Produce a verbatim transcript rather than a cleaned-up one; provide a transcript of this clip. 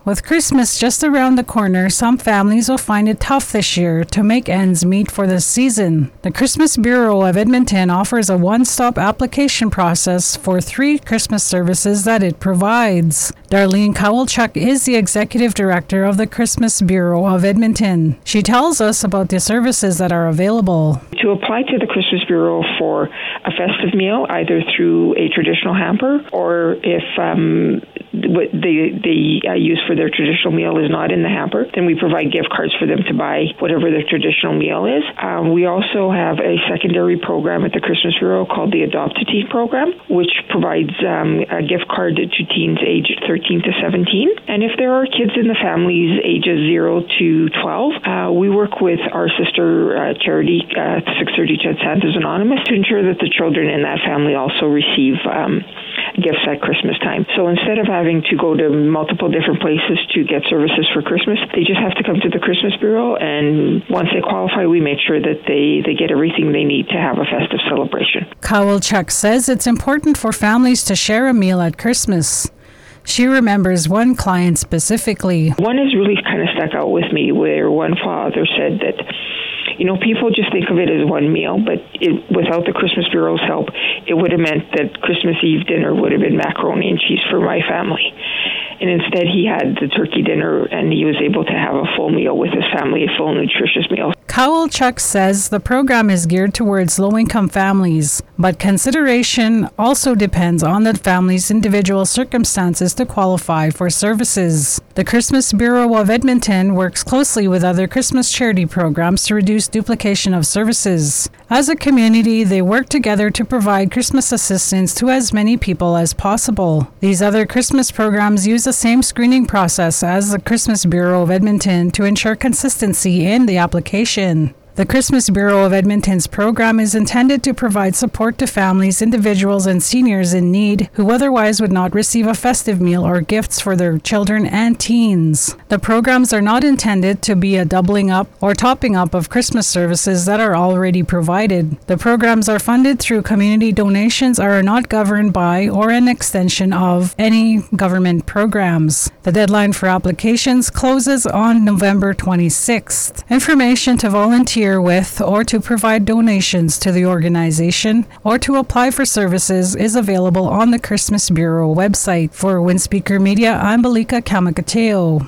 With Christmas just around the corner, some families will find it tough this year to make ends meet for this season. The Christmas Bureau of Edmonton offers a one-stop application process for three Christmas services that it provides. Darlene Kowalchuk is the Executive Director of the Christmas Bureau of Edmonton. She tells us about the services that are available. To apply to the Christmas Bureau for a festive meal, either through a traditional hamper or if um, what they, they uh, use for their traditional meal is not in the hamper, then we provide gift cards for them to buy whatever their traditional meal is. Um, we also have a secondary program at the Christmas Bureau called the Adopt a Teen program, which provides um, a gift card to teens aged thirteen to seventeen. And if there are kids in the families ages zero to twelve, uh, we work with our sister uh, charity, uh, six thirty Chad Santa's Anonymous, to ensure that the children in that family also receive um, gifts at Christmas time. So instead of having to go to multiple different places to get services for Christmas, they just have to come to the Christmas Bureau, and once they qualify, we make sure that they, they get everything they need to have a festive celebration. Kowalchuk says it's important for families to share a meal at Christmas. She remembers one client specifically. One has really kind of stuck out with me, where one father said that, you know, people just think of it as one meal, but it, without the Christmas Bureau's help, it would have meant that Christmas Eve dinner would have been macaroni and cheese for my family. And instead, he had the turkey dinner, and he was able to have a full meal with his family, a full nutritious meal. Kowalchuk says the program is geared towards low-income families, but consideration also depends on the family's individual circumstances to qualify for services. The Christmas Bureau of Edmonton works closely with other Christmas charity programs to reduce duplication of services. As a community, they work together to provide Christmas assistance to as many people as possible. These other Christmas programs use the same screening process as the Christmas Bureau of Edmonton to ensure consistency in the application. The Christmas Bureau of Edmonton's program is intended to provide support to families, individuals, and seniors in need who otherwise would not receive a festive meal or gifts for their children and teens. The programs are not intended to be a doubling up or topping up of Christmas services that are already provided. The programs are funded through community donations, are not governed by or an extension of any government programs. The deadline for applications closes on November twenty-sixth. Information to volunteer with or to provide donations to the organization or to apply for services is available on the Christmas Bureau website. For Windspeaker Media, I'm Balika Kamakateo.